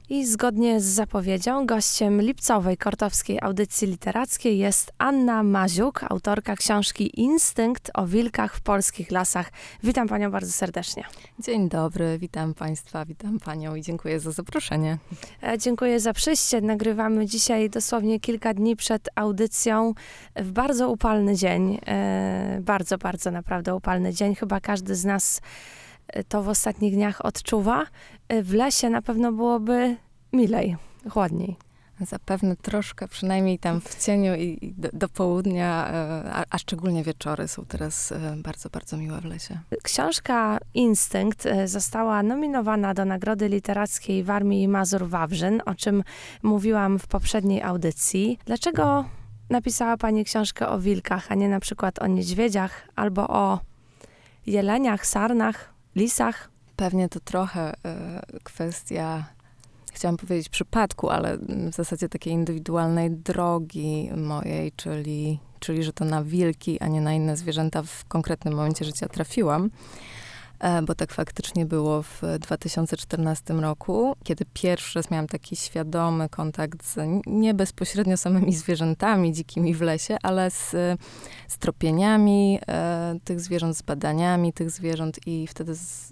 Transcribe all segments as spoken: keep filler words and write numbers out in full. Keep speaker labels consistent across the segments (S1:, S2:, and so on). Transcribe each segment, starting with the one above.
S1: I zgodnie z zapowiedzią gościem lipcowej kortowskiej audycji literackiej jest Anna Maziuk, autorka książki Instynkt o wilkach w polskich lasach. Witam panią bardzo serdecznie.
S2: Dzień dobry, witam państwa, witam panią i dziękuję za zaproszenie.
S1: E, dziękuję za przyjście. Nagrywamy dzisiaj dosłownie kilka dni przed audycją w bardzo upalny dzień. E, bardzo, bardzo naprawdę upalny dzień. Chyba każdy z nas to w ostatnich dniach odczuwa. W lesie na pewno byłoby milej, chłodniej.
S2: Zapewne troszkę, przynajmniej tam w cieniu i, i do, do południa, a, a szczególnie wieczory są teraz bardzo, bardzo miłe w lesie.
S1: Książka Instynkt została nominowana do Nagrody Literackiej Warmii i Mazur-Wawrzyn, o czym mówiłam w poprzedniej audycji. Dlaczego napisała pani książkę o wilkach, a nie na przykład o niedźwiedziach albo o jeleniach, sarnach, lisach?
S2: Pewnie to trochę y, kwestia, chciałam powiedzieć przypadku, ale w zasadzie takiej indywidualnej drogi mojej, czyli, czyli że to na wilki, a nie na inne zwierzęta w konkretnym momencie życia trafiłam. E, bo tak faktycznie było w dwa tysiące czternastym roku, kiedy pierwszy raz miałam taki świadomy kontakt z nie bezpośrednio samymi zwierzętami dzikimi w lesie, ale z, z tropieniami e, tych zwierząt, z badaniami tych zwierząt i wtedy z,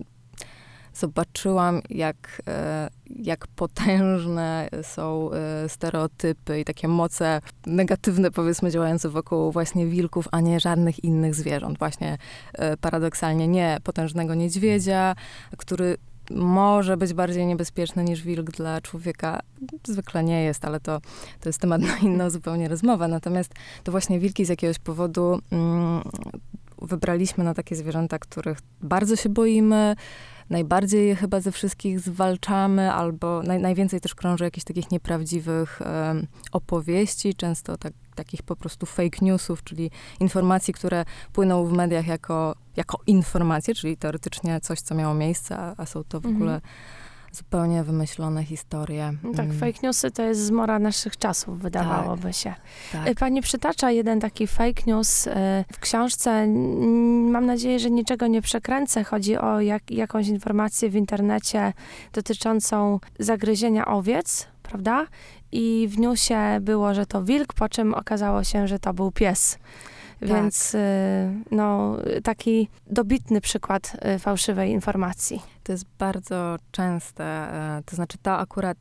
S2: zobaczyłam, jak, jak potężne są stereotypy i takie moce negatywne, powiedzmy, działające wokół właśnie wilków, a nie żadnych innych zwierząt. Właśnie paradoksalnie nie potężnego niedźwiedzia, który może być bardziej niebezpieczny niż wilk dla człowieka. Zwykle nie jest, ale to, to jest temat na inną zupełnie rozmowę. Natomiast to właśnie wilki z jakiegoś powodu mm, wybraliśmy na takie zwierzęta, których bardzo się boimy, najbardziej je chyba ze wszystkich zwalczamy, albo naj, najwięcej też krąży jakichś takich nieprawdziwych um, opowieści, często tak, takich po prostu fake newsów, czyli informacji, które płyną w mediach jako, jako informacje, czyli teoretycznie coś, co miało miejsce, a, a są to w mhm. ogóle zupełnie wymyślone historie.
S1: Tak, mm. fake newsy to jest zmora naszych czasów, wydawałoby tak, się.
S2: Tak.
S1: Pani przytacza jeden taki fake news w książce. Mam nadzieję, że niczego nie przekręcę. Chodzi o jak, jakąś informację w internecie dotyczącą zagryzienia owiec, prawda? I w newsie było, że to wilk, po czym okazało się, że to był pies. Tak. Więc no, taki dobitny przykład fałszywej informacji.
S2: To jest bardzo częste, to znaczy to akurat,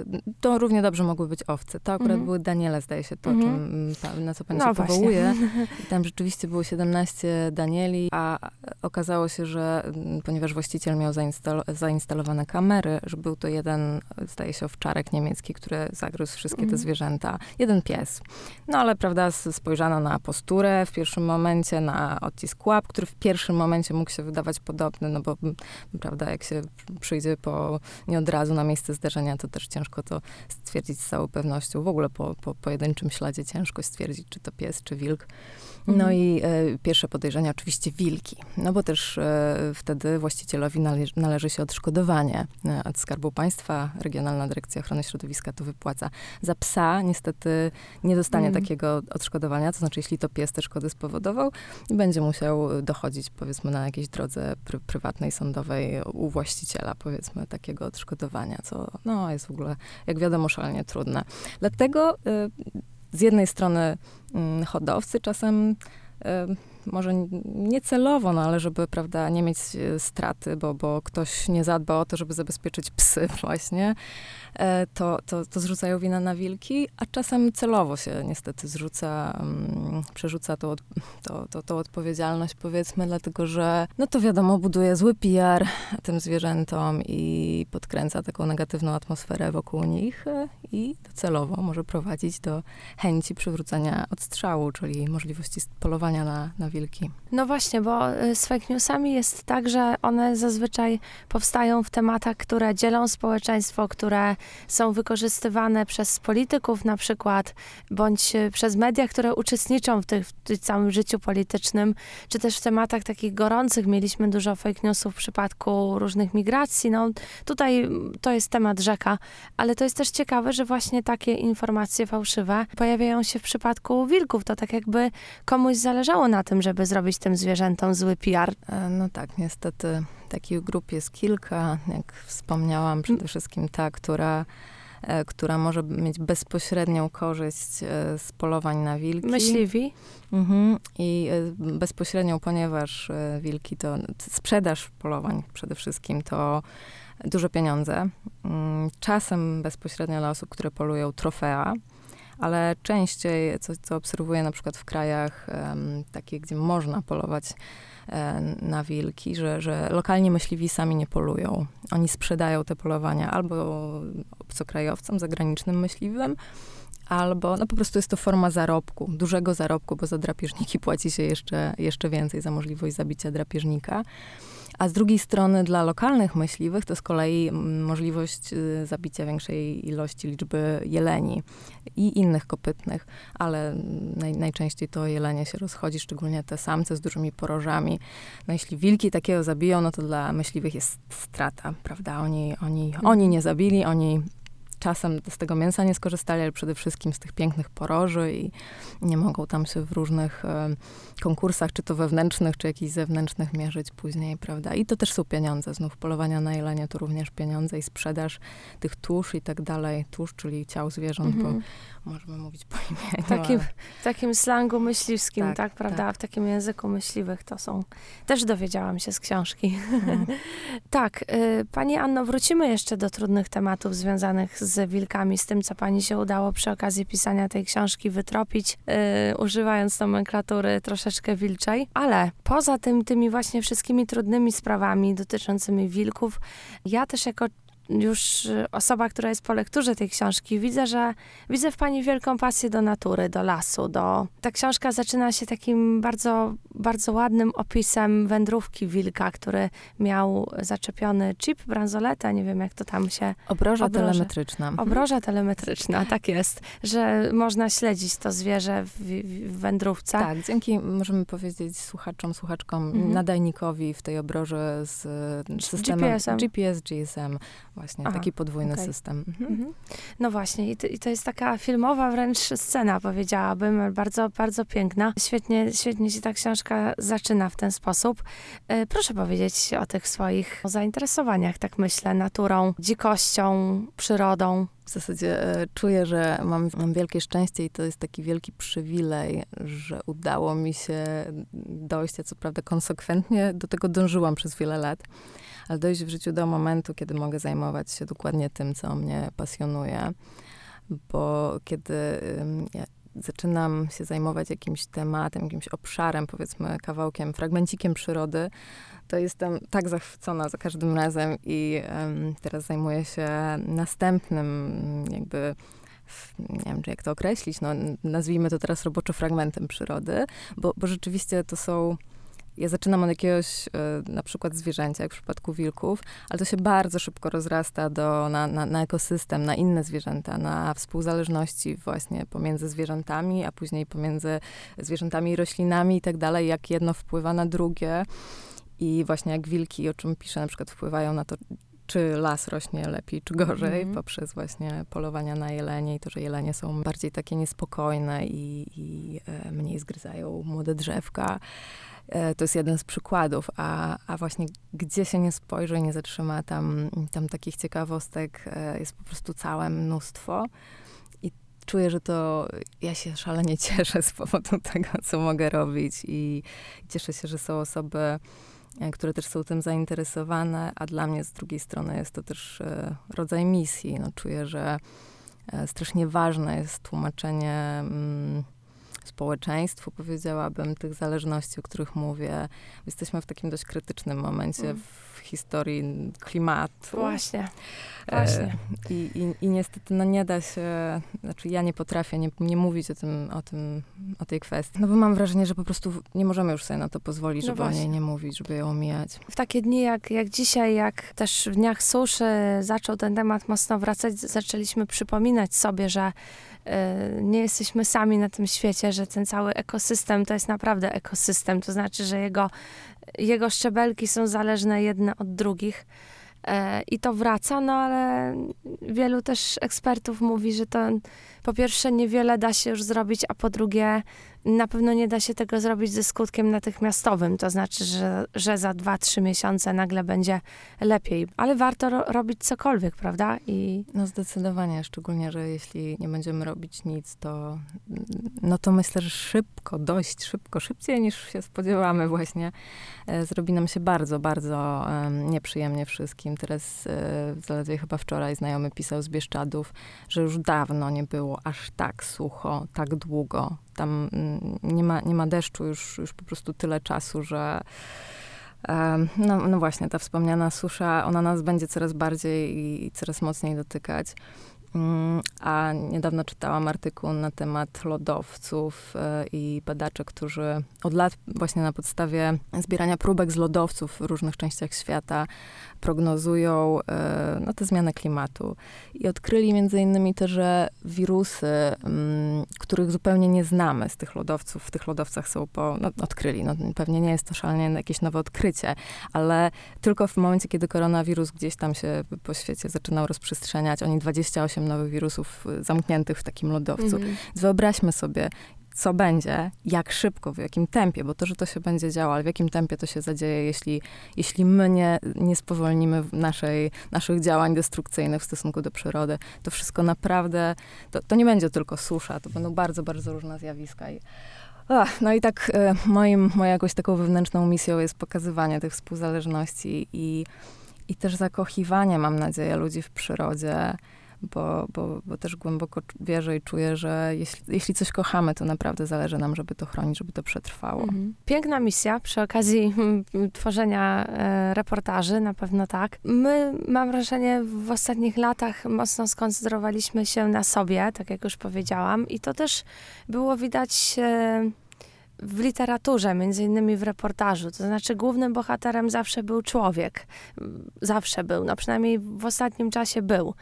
S2: to równie dobrze mogły być owce. To akurat mm-hmm. były daniele, zdaje się, to, mm-hmm. czym, na co pani no się właśnie. powołuje. I tam rzeczywiście było siedemnaście danieli, a okazało się, że ponieważ właściciel miał zainstalo- zainstalowane kamery, że był to jeden, zdaje się, owczarek niemiecki, który zagryzł wszystkie mm-hmm. te zwierzęta. Jeden pies. No ale, prawda, spojrzano na posturę w pierwszym momencie, na odcisk łap, który w pierwszym momencie mógł się wydawać podobny, no bo, prawda, jak się przyjdzie po, nie od razu na miejsce zdarzenia, to też ciężko to stwierdzić z całą pewnością. W ogóle po, po pojedynczym śladzie ciężko stwierdzić, czy to pies, czy wilk. No mhm. i e, pierwsze podejrzenia oczywiście wilki. No bo też e, wtedy właścicielowi nale- należy się odszkodowanie. E, od Skarbu Państwa Regionalna Dyrekcja Ochrony Środowiska to wypłaca. Za psa niestety nie dostanie mhm. takiego odszkodowania, to znaczy jeśli to pies te szkody spowodował, będzie musiał dochodzić, powiedzmy, na jakiejś drodze pry- prywatnej, sądowej u właściciela, powiedzmy, takiego odszkodowania, co no, jest w ogóle, jak wiadomo, szalenie trudne. Dlatego y, z jednej strony y, hodowcy czasem y, może niecelowo, no ale żeby, prawda, nie mieć straty, bo, bo ktoś nie zadba o to, żeby zabezpieczyć psy właśnie, to, to, to zrzucają winę na wilki, a czasem celowo się niestety zrzuca, um, przerzuca tą, to, to, tą odpowiedzialność, powiedzmy, dlatego że, no to wiadomo, buduje zły P R tym zwierzętom i podkręca taką negatywną atmosferę wokół nich i celowo może prowadzić do chęci przywrócenia odstrzału, czyli możliwości polowania na, na wilki.
S1: No właśnie, bo z fake newsami jest tak, że one zazwyczaj powstają w tematach, które dzielą społeczeństwo, które są wykorzystywane przez polityków na przykład, bądź przez media, które uczestniczą w, tych, w tym całym życiu politycznym, czy też w tematach takich gorących. Mieliśmy dużo fake newsów w przypadku różnych migracji. No tutaj to jest temat rzeka, ale to jest też ciekawe, że właśnie takie informacje fałszywe pojawiają się w przypadku wilków. To tak jakby komuś zależało na tym, żeby zrobić tym zwierzętom zły P R.
S2: No tak, niestety Takich grup jest kilka, jak wspomniałam, przede wszystkim ta, która, e, która może mieć bezpośrednią korzyść e, z polowań na wilki.
S1: Myśliwi.
S2: Mhm. I e, bezpośrednią, ponieważ e, wilki to sprzedaż polowań przede wszystkim to duże pieniądze. Mm, czasem bezpośrednio dla osób, które polują trofea, ale częściej, co, co obserwuję na przykład w krajach um, takich, gdzie można polować e, na wilki, że, że lokalni myśliwi sami nie polują. Oni sprzedają te polowania albo obcokrajowcom, zagranicznym myśliwym, albo no po prostu jest to forma zarobku, dużego zarobku, bo za drapieżniki płaci się jeszcze, jeszcze więcej, za możliwość zabicia drapieżnika. A z drugiej strony dla lokalnych myśliwych to z kolei możliwość y, zabicia większej ilości liczby jeleni i innych kopytnych, ale naj, najczęściej to jelenie się rozchodzi, szczególnie te samce z dużymi porożami. No jeśli wilki takiego zabiją, no to dla myśliwych jest strata, prawda? Oni, oni, mhm. oni nie zabili, oni czasem z tego mięsa nie skorzystali, ale przede wszystkim z tych pięknych poroży i nie mogą tam się w różnych e, konkursach, czy to wewnętrznych, czy jakichś zewnętrznych mierzyć później, prawda? I to też są pieniądze. Znów polowania na jelenie to również pieniądze i sprzedaż tych tusz i tak dalej. Tusz, czyli ciał zwierząt, mhm. bo możemy mówić po imieniu.
S1: W takim, ale... w takim slangu myśliwskim, tak, tak prawda?
S2: Tak.
S1: W takim języku myśliwych to są... Też dowiedziałam się z książki. Mhm. Tak. Y, pani Anno, wrócimy jeszcze do trudnych tematów związanych z z wilkami, z tym, co pani się udało przy okazji pisania tej książki wytropić, yy, używając nomenklatury troszeczkę wilczej. Ale poza tym, tymi właśnie wszystkimi trudnymi sprawami dotyczącymi wilków, ja też jako już osoba, która jest po lekturze tej książki, widzę, że widzę w pani wielką pasję do natury, do lasu, do... Ta książka zaczyna się takim bardzo, bardzo ładnym opisem wędrówki wilka, który miał zaczepiony chip, bransoletę, nie wiem jak to tam się...
S2: Obroża telemetryczna.
S1: Obroża telemetryczna, tak jest, że można śledzić to zwierzę w, w wędrówce.
S2: Tak, dzięki, możemy powiedzieć słuchaczom, słuchaczkom, mhm. nadajnikowi w tej obroży z systemem
S1: G P S-em.
S2: G P S, G S M. Właśnie, Aha, taki podwójny okay. system. Mhm. Mhm.
S1: No właśnie, i to, i to jest taka filmowa wręcz scena, powiedziałabym, bardzo, bardzo piękna. Świetnie, świetnie się ta książka zaczyna w ten sposób. E, proszę powiedzieć o tych swoich zainteresowaniach, tak myślę, naturą, dzikością, przyrodą.
S2: W zasadzie e, czuję, że mam, mam wielkie szczęście i to jest taki wielki przywilej, że udało mi się dojść, ja co prawda konsekwentnie do tego dążyłam przez wiele lat, ale dojść w życiu do momentu, kiedy mogę zajmować się dokładnie tym, co mnie pasjonuje. Bo kiedy ym, ja zaczynam się zajmować jakimś tematem, jakimś obszarem, powiedzmy kawałkiem, fragmencikiem przyrody, to jestem tak zachwycona za każdym razem i ym, teraz zajmuję się następnym jakby, nie wiem, czy jak to określić, no nazwijmy to teraz roboczo fragmentem przyrody, bo, bo rzeczywiście to są... Ja zaczynam od jakiegoś y, na przykład zwierzęcia, jak w przypadku wilków, ale to się bardzo szybko rozrasta do, na, na, na ekosystem, na inne zwierzęta, na współzależności właśnie pomiędzy zwierzętami, a później pomiędzy zwierzętami i roślinami i tak dalej, jak jedno wpływa na drugie. I właśnie jak wilki, o czym piszę, na przykład wpływają na to, czy las rośnie lepiej, czy gorzej, mm. poprzez właśnie polowania na jelenie i to, że jelenie są bardziej takie niespokojne i, i e, mniej zgryzają młode drzewka. To jest jeden z przykładów, a, a właśnie gdzie się nie spojrzy i nie zatrzyma, tam, tam takich ciekawostek jest po prostu całe mnóstwo. I czuję, że to ja się szalenie cieszę z powodu tego, co mogę robić i cieszę się, że są osoby, które też są tym zainteresowane, a dla mnie z drugiej strony jest to też rodzaj misji. No, czuję, że strasznie ważne jest tłumaczenie mm, społeczeństwu, powiedziałabym, tych zależności, o których mówię. Jesteśmy w takim dość krytycznym momencie mm. w historii klimatu.
S1: Właśnie, właśnie.
S2: E, i, i, I niestety no nie da się, znaczy ja nie potrafię nie, nie mówić o tym, o tym, o tej kwestii, no bo mam wrażenie, że po prostu nie możemy już sobie na to pozwolić, żeby no o niej nie mówić, żeby ją omijać.
S1: W takie dni jak, jak dzisiaj, jak też w dniach suszy zaczął ten temat mocno wracać, zaczęliśmy przypominać sobie, że nie jesteśmy sami na tym świecie, że ten cały ekosystem to jest naprawdę ekosystem, to znaczy, że jego, jego szczebelki są zależne jedne od drugich i to wraca, no ale wielu też ekspertów mówi, że to po pierwsze niewiele da się już zrobić, a po drugie na pewno nie da się tego zrobić ze skutkiem natychmiastowym, to znaczy, że, że za dwa, trzy miesiące nagle będzie lepiej, ale warto ro- robić cokolwiek, prawda? I...
S2: No zdecydowanie, szczególnie, że jeśli nie będziemy robić nic, to no to myślę, że szybko, dość szybko, szybciej niż się spodziewamy właśnie, e, zrobi nam się bardzo, bardzo e, nieprzyjemnie wszystkim. Teraz e, zaledwie chyba wczoraj znajomy pisał z Bieszczadów, że już dawno nie było aż tak sucho, tak długo. Tam mm, nie ma, nie ma deszczu już, już po prostu tyle czasu, że e, no, no właśnie, ta wspomniana susza, ona nas będzie coraz bardziej i, i coraz mocniej dotykać. A niedawno czytałam artykuł na temat lodowców i badacze, którzy od lat właśnie na podstawie zbierania próbek z lodowców w różnych częściach świata prognozują no, te zmiany klimatu. I odkryli między innymi to, że wirusy, których zupełnie nie znamy z tych lodowców, w tych lodowcach są po... No, odkryli, no, pewnie nie jest to szalenie jakieś nowe odkrycie, ale tylko w momencie, kiedy koronawirus gdzieś tam się po świecie zaczynał rozprzestrzeniać, oni dwadzieścia osiem nowych wirusów zamkniętych w takim lodowcu. Mm. Więc wyobraźmy sobie, co będzie, jak szybko, w jakim tempie, bo to, że to się będzie działo, ale w jakim tempie to się zadzieje, jeśli, jeśli my nie, nie spowolnimy naszej, naszych działań destrukcyjnych w stosunku do przyrody. To wszystko naprawdę, to, to nie będzie tylko susza, to będą bardzo, bardzo różne zjawiska. I, ach, no i tak e, moim, moją jakąś taką wewnętrzną misją jest pokazywanie tych współzależności i, i też zakochiwanie, mam nadzieję, ludzi w przyrodzie, Bo, bo, bo też głęboko wierzę i czuję, że jeśli, jeśli coś kochamy, to naprawdę zależy nam, żeby to chronić, żeby to przetrwało.
S1: Mhm. Piękna misja przy okazji tworzenia e, reportaży, na pewno tak. My, mam wrażenie, w ostatnich latach mocno skoncentrowaliśmy się na sobie, tak jak już powiedziałam, i to też było widać e, w literaturze, między innymi w reportażu. To znaczy głównym bohaterem zawsze był człowiek. Zawsze był, no przynajmniej w ostatnim czasie był.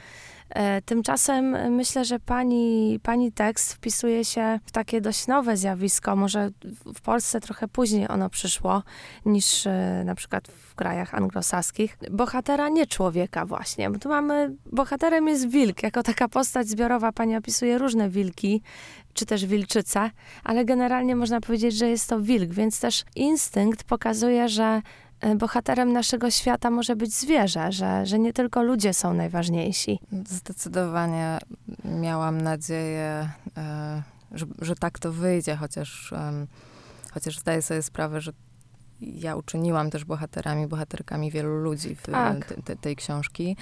S1: Tymczasem myślę, że pani, pani tekst wpisuje się w takie dość nowe zjawisko. Może w Polsce trochę później ono przyszło niż na przykład w krajach anglosaskich. Bohatera nie człowieka właśnie, bo tu mamy, bohaterem jest wilk, jako taka postać zbiorowa. Pani opisuje różne wilki, czy też wilczyce, ale generalnie można powiedzieć, że jest to wilk, więc też instynkt pokazuje, że bohaterem naszego świata może być zwierzę, że, że nie tylko ludzie są najważniejsi.
S2: Zdecydowanie miałam nadzieję, że, że tak to wyjdzie, chociaż, chociaż zdaję sobie sprawę, że ja uczyniłam też bohaterami, bohaterkami wielu ludzi w
S1: tak.
S2: te, te, tej książki.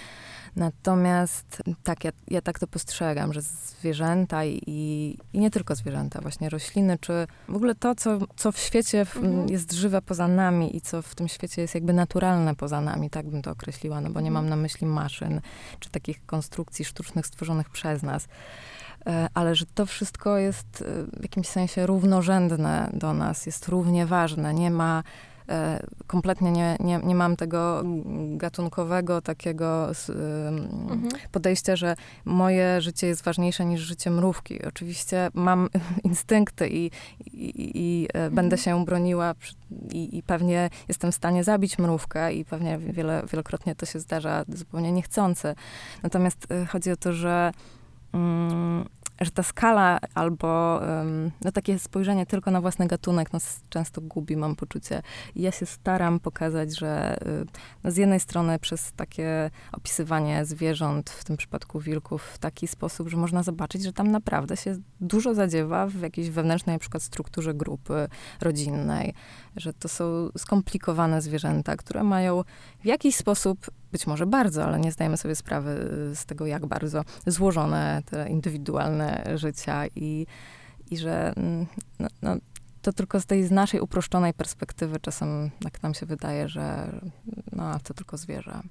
S2: Natomiast tak, ja, ja tak to postrzegam, że zwierzęta i, i nie tylko zwierzęta, właśnie rośliny, czy w ogóle to, co, co w świecie mhm. jest żywe poza nami i co w tym świecie jest jakby naturalne poza nami, tak bym to określiła, no bo nie mam na myśli maszyn, czy takich konstrukcji sztucznych stworzonych przez nas. Ale że to wszystko jest w jakimś sensie równorzędne do nas, jest równie ważne. Nie ma, kompletnie nie, nie, nie mam tego gatunkowego takiego mhm. podejścia, że moje życie jest ważniejsze niż życie mrówki. Oczywiście mam instynkty i, i, i mhm. będę się broniła i, i pewnie jestem w stanie zabić mrówkę i pewnie wiele, wielokrotnie to się zdarza zupełnie niechcący. Natomiast chodzi o to, że Mm, że ta skala albo um, no takie spojrzenie tylko na własny gatunek nas często gubi, mam poczucie. I ja się staram pokazać, że y, no z jednej strony przez takie opisywanie zwierząt, w tym przypadku wilków, w taki sposób, że można zobaczyć, że tam naprawdę się dużo zadziewa w jakiejś wewnętrznej na przykład strukturze grupy rodzinnej, że to są skomplikowane zwierzęta, które mają w jakiś sposób, być może bardzo, ale nie zdajemy sobie sprawy z tego, jak bardzo złożone te indywidualne życia i, i że no, no, to tylko z tej z naszej uproszczonej perspektywy czasem tak nam się wydaje, że no, to tylko zwierzę.